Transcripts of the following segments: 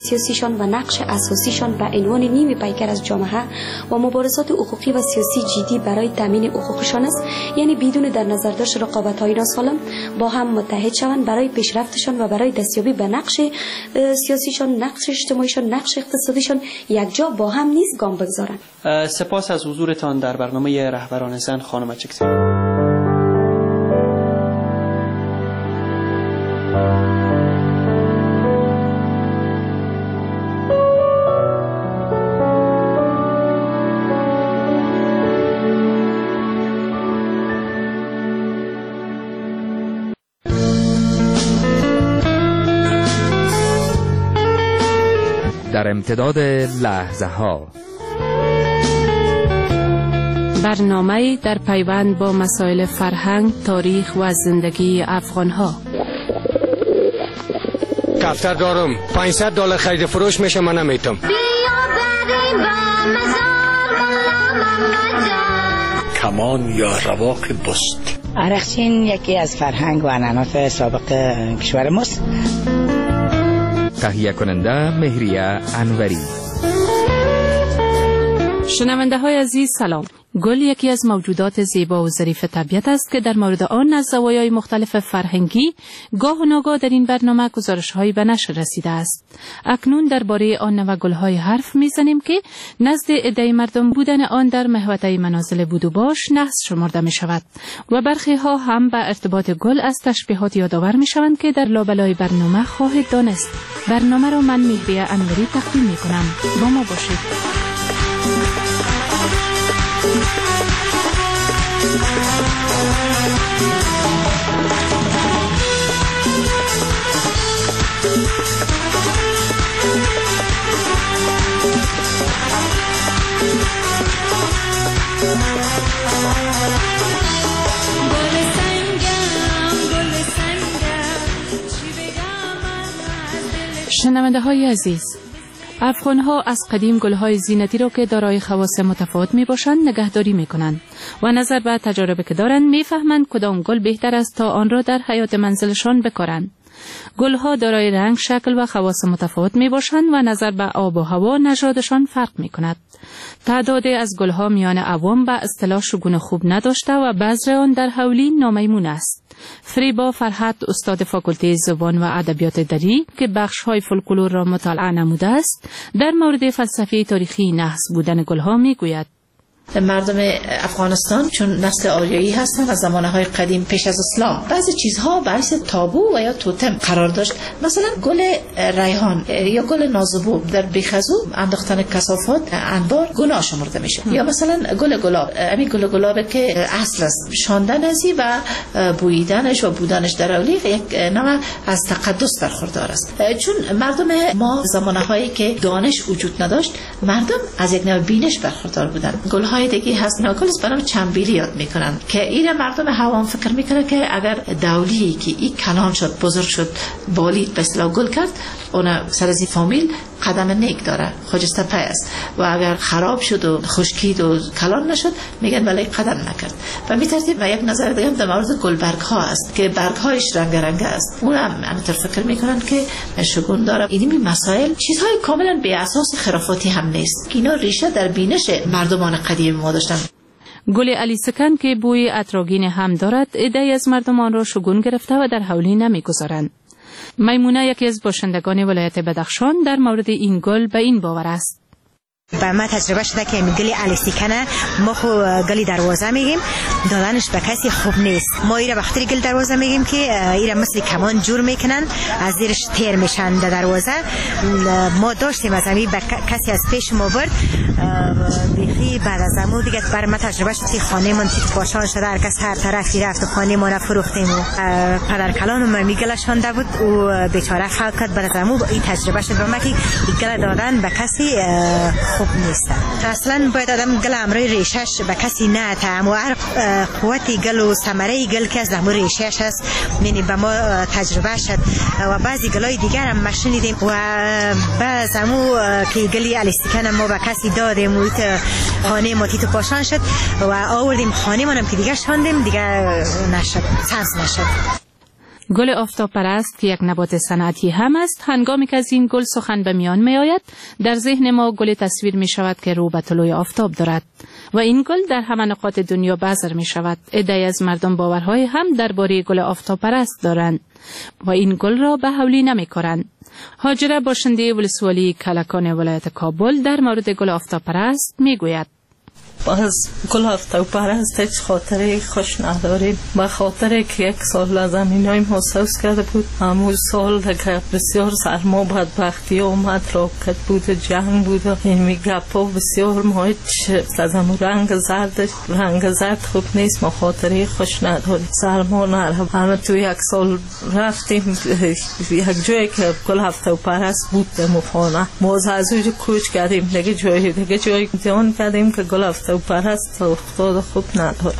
سیاسیشان و نقش اساسیشان به عنوان نیم پیکر از جامعه و مبارزات حقوقی و سیاسی جدی برای تامین حقوقشان است، یعنی بدون در نظر داشت رقابت‌های ناسالم با هم متحد شوند برای پیشرفتشان و برای دستیابی به نقش سیاسیشان، نقش اجتماعیشان، نقش اقتصادیشان یکجا با هم نیز گام بگذارند. سپاس از حضورتان در برنامه رهبران زن خانم چکسی. در امتداد لحظه ها برنامه در پیوند با مسائل فرهنگ، تاریخ و زندگی افغان‌ها. دفتر دارم $500 خرید فروش میشه، من نمیتونم. کمان یا رواق بست. عرقچین یکی از فرهنگ و عنعنات سابق کشور ماست. تهیه کننده مهریه انوری. شنونده های عزیز سلام. گل یکی از موجودات زیبا و ظریف طبیعت است که در مورد آن از زوایای مختلف فرهنگی گاه و ناگاه در این برنامه گزارش‌هایی به نشر رسیده است. اکنون درباره آن نوع گل‌های حرف می‌زنیم که نزد عده مردم بودن آن در محوطه منازل بود و باش نحس شمرده می‌شود و برخی ها هم به ارتباط گل از تشبیهات یادآور می‌شوند که در لابلای برنامه خواهید دانست. برنامه را من مهریه انوری تقدیم می‌کنم. با ما باشید. شنونده های عزیز، افغان‌ها از قدیم گل‌های زینتی را که دارای خواص متفاوت می‌باشند نگهداری می‌کنند و نظر به تجاربی که دارند می‌فهمند کدام گل بهتر است تا آن را در حیاط منزلشان بکارند. گل‌ها دارای رنگ، شکل و خواص متفاوت می‌باشند و نظر به آب و هوا نژادشان فرق می‌کند. تعداد از گل‌ها میان عوام به اصطلاح شگون خوب نداشته و بذر آن در حولی نامیمون است. فریبا فرحت، استاد فاکولته زبان و ادبیات دری که بخش‌های فولکلور را مطالعه نموده است، در مورد فلسفه تاریخی نحس بودن گل‌ها می‌گوید. مردم افغانستان چون نسل آریایی هستند از زمانهای قدیم پیش از اسلام بعضی چیزها باعث تابو و یا توتم قرار داشت. مثلا گل ریحان یا گل نازبو در بیخزو انداختن کثافات انبار گناه شمرده میشه. یا مثلا گل گلاب، همین گل گلاب که اصل است شاندن ازی و بویدنش و بودنش در اولیق یک نوع از تقدس برخوردار است. چون مردم ما زمانهایی که دانش وجود نداشت مردم از یک نوع بینش برخوردار بودند. گل‌های دیگه هست ناگلس برام چنبیلی یاد میکنن که این مردم هوام فکر میکنه که اگر دولی که این کلان شد بزرگ شد بالید به اصطلاح گل کرد اون سر از این فامیل قدم نیک داره، خجسته پای است و اگر خراب شد و خشکید و کلان نشد میگن ولی قدم نکرد. و می ترتیب و یک نظر دیگه در مورد گلبرگ ها است که برگ هایش رنگ رنگ است، اون هم همینطور فکر میکنن که شگون داره. این مسائل چیزهای کاملا بی اساس خرافاتی هم نیست، اینا ریشه در بینش مردمان قدیم ما داشتن. گل علی سکن که بوی عطرآگین هم دارد عده‌ای از مردمان را شگون گرفته و در حولی نمیگذارند. میمونه یکی از باشندگان ولایت بدخشان در مورد این گل به این باور است. با ما تجربه شده که گل علی سکن ما خو گلی دروازه میگیم دادنش به کسی خوب نیست. ما ایره به خاطر گل دروازه میگیم که ایره مثل کمان جور میکنن از زیرش تیر میشن در دروازه. ما داشتیم از همین کسی از پیش ما برد بیخی بعد از امو دیگه بر ما تجربه شد که خانه من تیت پاشان شده، هر کس هر طرفی رفت و خانه ما فروختیم و پدر کلانم میگلشانده بود و بیچاره خلق کرد. بعد از امو این تجربه شد به ما که گل دادن به کسی خوب نیست. اصلا باید آدم گل امروی ریشش به کسی نه تا و هر قوتی گل و ثمره گل که از امروی ریشش هست یعنی به ما تجربه شد و بعضی گلای دیگر هم مشنیدیم و بعض امو که گلی علی سکن ما به کسی دادیم و خانه ما تیتو پاشان شد و آوردیم خانه منم که دیگه شاندیم دیگه نشد، سبز نشد. گل آفتاب پرست که یک نبات صنعتی هم است، هنگامی که از این گل سخن به میان می آید در ذهن ما گل تصویر می شود که رو به طلوع آفتاب دارد و این گل در همه نقاط دنیا بذر می شود. عده‌ای از مردم باورهای هم درباره گل آفتاب پرست دارند و این گل را به حولی نمی کارند. هاجره باشنده ولسوالی کلکان ولایت کابل در مورد گل آفتاب پرست می گوید: از گل آفتاب پرست هیچ خاطره خوش نداریم. به خاطر که یک سال از زمینای محسوس کرده بود، همون سال که بسیار سرما بدبختی آمد، راکت بود، جنگ بود، این گپا بسیار ما هیچ از همون رنگ زرد خوب نیست. ما خاطره خوش نداریم. سرما نرم همه تو یک سال رفتیم یک جایی که گل آفتاب پرست بود در مخانه، ما از اونجا کوچ کردیم دیگه جایی دیان کردیم که گل آفتاب پرست افتاد خوب نداره.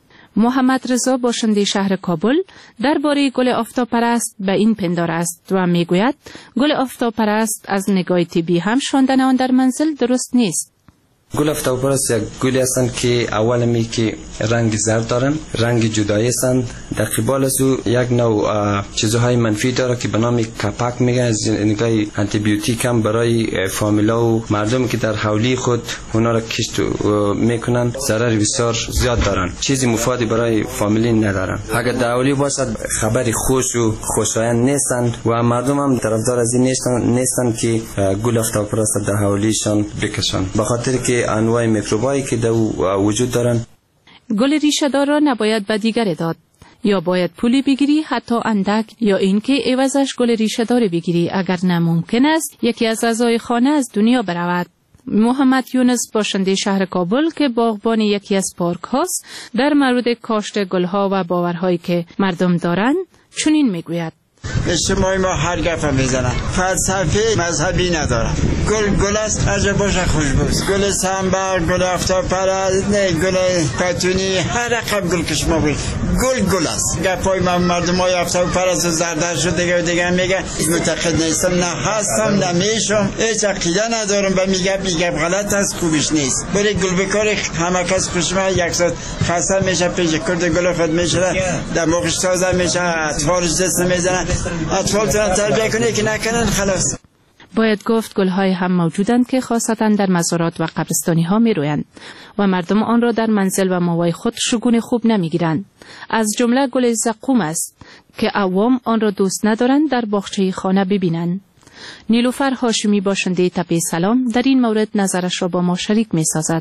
محمد رضا باشنده شهر کابل درباره گل آفتاب پرست به این پندار است و میگوید گل آفتاب پرست از نگاه طبی هم شاندن آن در منزل درست نیست. گل آفتاب پرست یک گلی هستند که اول می که رنگ زرد دارن، رنگ جدایی هستند. در قبال از او یک نوع چیزهای منفی داره که به نام کپک میگن، از نگاه آنتی بیوتیک هم برای فامیلا و مردمی که در حولی خود اونا را کشت میکنن ضرر بسیار زیاد دارن، چیزی مفیدی برای فامیلی ندارن. اگر در حولی باشد خبری خوش و خوشایند نیستند و مردم هم طرفدار از این نیستند که گل آفتاب پرست در حولیشان بکشن، به خاطر که انواع میکروبایی که در وجود دارن. گل ریشه دار را نباید به دیگر داد، یا باید پولی بگیری حتی اندک، یا اینکه عوضش گل ریشه دار بگیری اگر نممکن است یکی از اعضای خانه از دنیا برود. محمد یونس باشنده شهر کابل که باغبان یکی از پارک هاست در مورد کاشت گلها و باورهایی که مردم دارند چنین میگوید: اجتماعی ما هر گفت میزنن، فلسفه مذهبی ندارن. گل است هر جا باشه خوشبوست. گل سنبر، گل آفتاب پرست، نه گل پتونی، هر رقم گل که شما بگید گل است. گپای من مردم های آفتاب پرست زردش رو دیگه میگه معتقد نیستم، نه هستم نه میشم، هیچ عقیده ندارم. به میگه غلط است، خوبش نیست. برای گل بکاری همه کس خوشم یک ساعت خسته میشه، پیش کرد گل خود میشه، دماغش تازه میشه، اطفالش دست میزنن. اطفال تربیه کنه که نکنن خلاص. باید گفت گل‌های هم موجودند که خاصتاً در مزارات و قبرستانی‌ها می‌رویند و مردم آن را در منزل و ماوای خود شگون خوب نمی‌گیرند. از جمله گل زقوم است که عوام آن را دوست ندارند در باغچه خانه ببینند. نیلوفر هاشمی باشنده تپه سلام در این مورد نظرش را با ما شریک می‌سازد.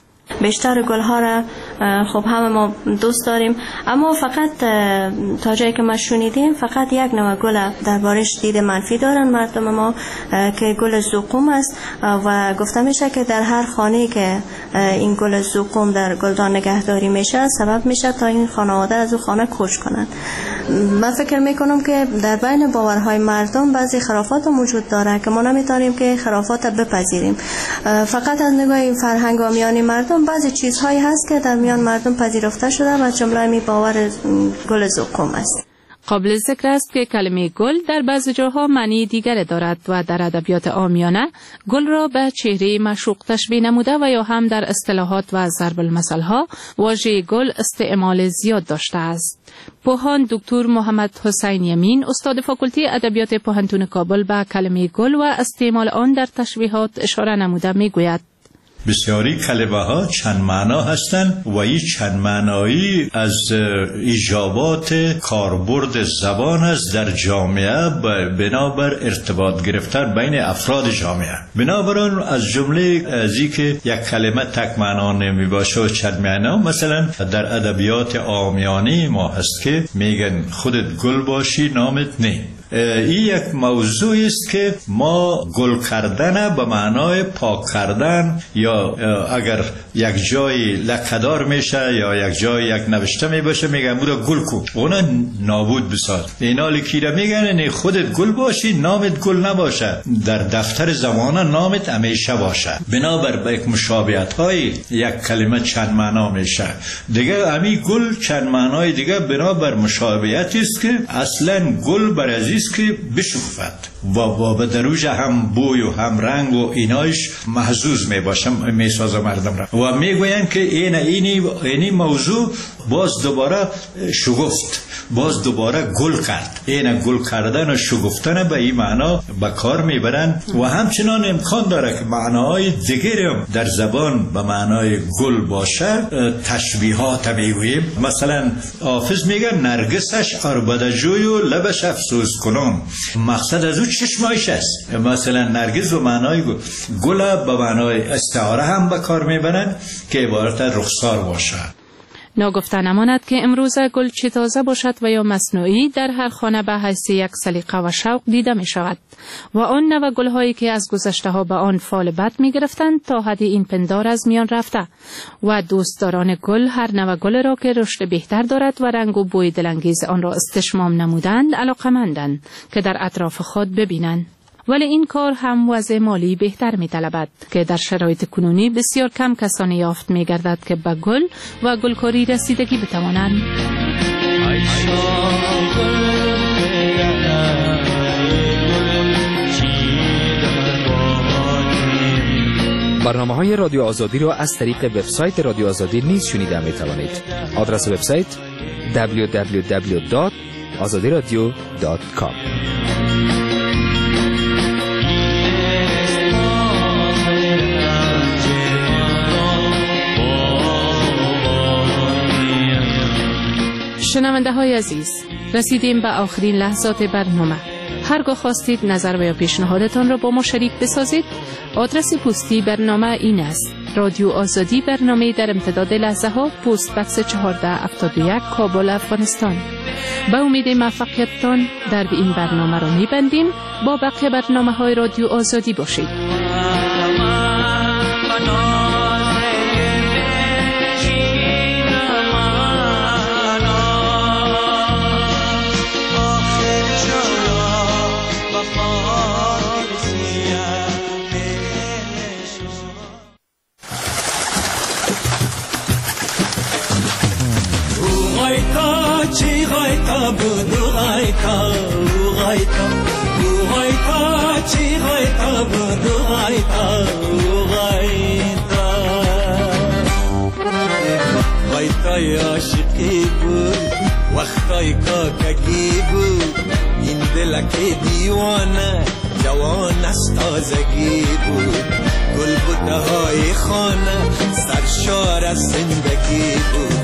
بیشتر گل‌ها را خب همه ما دوست داریم، اما فقط تا جایی که ما شنیدیم فقط یک نوع گل دربارش دید منفی دارن مردم ما که گل زقوم است و گفته میشه که در هر خانه‌ای که این گل زقوم در گلدان نگهداری میشه سبب میشه تا این خانواده از اون خانه کوچ کنند. من فکر میکنم که در بین باورهای مردم بعضی خرافات موجود داره که ما نمیتونیم که خرافات بپذیریم. فقط از نگاه فرهنگ و میانی مردم بعضی چیزهایی هست که در میان مردم پذیرفته شده و جمله می باور گل زقوم است. قابل ذکر است که کلمه گل در بعضی جاها معنی دیگر دارد و در ادبیات عامیانه گل را به چهره معشوق تشبیه نموده و یا هم در اصطلاحات و ضرب المثل ها واژه گل استعمال زیاد داشته است. پوهان دکتر محمد حسین یمین استاد فاکولته ادبیات پوهنتون کابل به کلمه گل و استعمال آن در تشبیهات اشاره نموده میگوید: بسیاری کلمه ها چند معنا هستند و این چند معنایی از ایجابات کاربرد زبان است در جامعه بنابر ارتباط گرفتن بین افراد جامعه. بنابراین از جمله ازی که یک کلمه تک معنا نمی باشه و چند معنا، مثلا در ادبیات عامیانه ما هست که میگن خودت گل باشی نامت نه. این یک موضوع است که ما گل کردن به معنای پاک کردن، یا اگر یک جای لکه‌دار میشه یا یک جای یک نوشته می باشه میگن بودا گل کو، اونا نابود بساز. اینا لکیره میگن نه خودت گل باشی نامت گل نباشه، در دفتر زمانه نامت همیشه باشه. بنابر به یک مشابهت های یک کلمه چند معنا میشه دیگه. همین گل چند معنای دیگه بنابر مشابهتی است که اصلا گل بر است که بشکفت و به دروج هم بوی و هم رنگ و اینایش محظوظ میباشم میسازه مردم را و میگویم که اینی موضوع باز دوباره شگفت باز دوباره گل کرد. این گل کردن و شگفتن به این معنا به کار میبرن و همچنان امکان داره که معناهای دیگری هم در زبان به معنای گل باشه. تشبیهات میگوییم، مثلا حافظ میگه نرگسش عربدجوی و لبش افسوس کنم، مقصد از او چشمایش است. مثلا نرگس به معنای گل به معنای استعاره هم به کار میبرن که عبارت رخسار باشه. ناگفته نماند که امروزه گل چه تازه باشد و یا مصنوعی در هر خانه به حیث یک سلیقه و شوق دیده می شود و آن نوع گل هایی که از گذشته ها به آن فال بد می گرفتند تا حدی این پندار از میان رفته و دوستداران گل هر نوع گل را که رشد بهتر دارد و رنگ و بوی دلانگیز آن را استشمام نمودند علاقمندند که در اطراف خود ببینند. ولی این کار هم وضع مالی بهتر می طلبد که در شرایط کنونی بسیار کم کسانی یافت می گردد که به گل و گلکاری رسیدگی بتوانند. برنامه‌های رادیو آزادی را از طریق وبسایت رادیو آزادی نیز شنیده می توانید. آدرس وبسایت www.azadiradio.com. شنونده های عزیز، رسیدیم به آخرین لحظات برنامه. هرگاه خواستید نظر و یا پیشنهادتان را با ما شریک بسازید، آدرس پستی برنامه این است: رادیو آزادی، برنامه در امتداد لحظه ها، پست بکس 1471، کابل، افغانستان. با امید موفقیتتان در این برنامه را میبندیم. با بقیه برنامه های رادیو آزادی باشید. عاشقی بود وقتای کاککی بود، این دلک دیوانه جوان از تازگی بود، گل بوته های خانه سرشار از زندگی بود.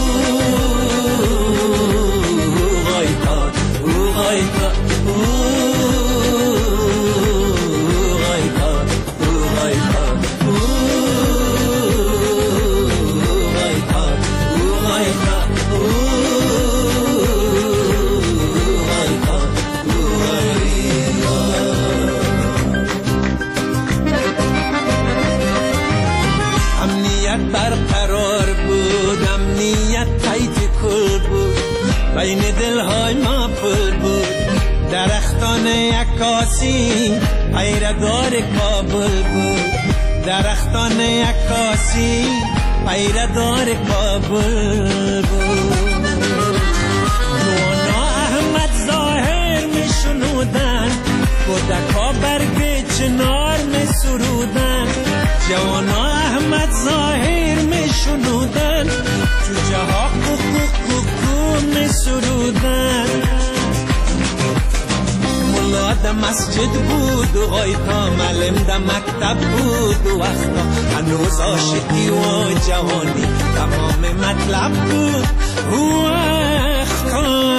برقرار بود، امنیت تایت کل بود، بین دلهای ما پل بود، درختان عکاسی پیردار کابل بود، درختان عکاسی پیردار کابل بود. نونا احمد ظاهر می شنودن، کودکا برگ چنار می سرودن، جوانا احمد ظاهر می شنودن، جوجه ها کوکو می سرودن. ملا ده مسجد بود و غایتا معلم ده مکتب بود و وقتا هنوز عاشقی و جوانی تمام مطلب بود و وقتا